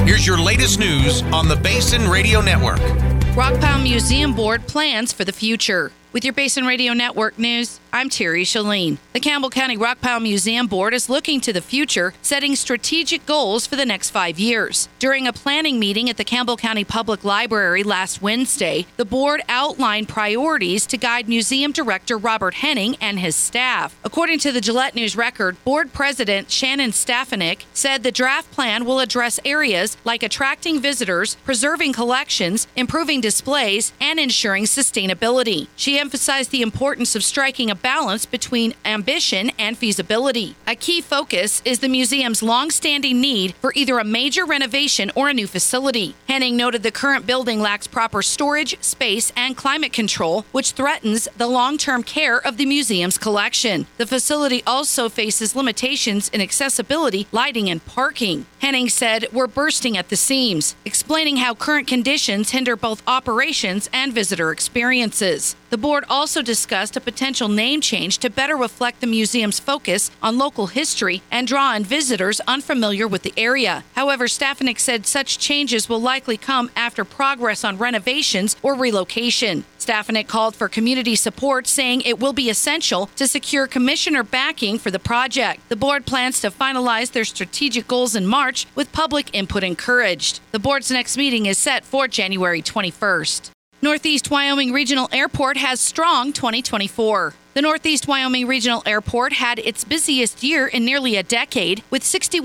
Here's your latest news on the Basin Radio Network. Rockpile Museum Board plans for the future. With your Basin Radio Network news, I'm Terry Shalene. The Campbell County Rockpile Museum Board is looking to the future, setting strategic goals for the next 5 years. During a planning meeting at the Campbell County Public Library last Wednesday, the board outlined priorities to guide Museum Director Robert Henning and his staff. According to the Gillette News Record, Board President Shannon Stefanik said the draft plan will address areas like attracting visitors, preserving collections, improving displays, and ensuring sustainability. She emphasized the importance of striking a balance between ambition and feasibility. A key focus is the museum's long-standing need for either a major renovation or a new facility. Henning noted the current building lacks proper storage, space, and climate control, which threatens the long-term care of the museum's collection. The facility also faces limitations in accessibility, lighting, and parking. Henning said, "We're bursting at the seams," explaining how current conditions hinder both operations and visitor experiences. The board also discussed a potential name change to better reflect the museum's focus on local history and draw in visitors unfamiliar with the area. However, Stefanik said such changes will likely come after progress on renovations or relocation. Stefanik called for community support, saying it will be essential to secure commissioner backing for the project. The board plans to finalize their strategic goals in March, with public input encouraged. The board's next meeting is set for January 21st. Northeast Wyoming Regional Airport has strong 2024. The Northeast Wyoming Regional Airport had its busiest year in nearly a decade, with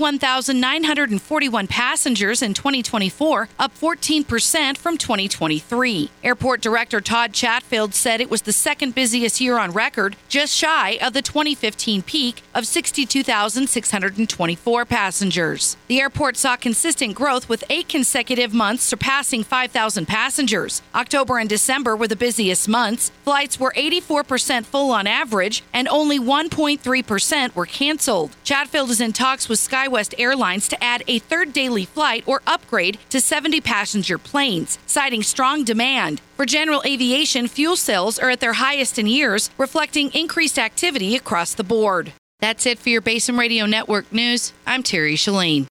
61,941 passengers in 2024, up 14% from 2023. Airport Director Todd Chatfield said it was the second busiest year on record, just shy of the 2015 peak of 62,624 passengers. The airport saw consistent growth, with 8 consecutive months surpassing 5,000 passengers. October and December were the busiest months. Flights were 84% full on average, and only 1.3% were canceled. Chatfield is in talks with SkyWest Airlines to add a third daily flight or upgrade to 70 passenger planes, citing strong demand. For general aviation, fuel sales are at their highest in years, reflecting increased activity across the board. That's it for your Basin Radio Network news. I'm Terry Shalene.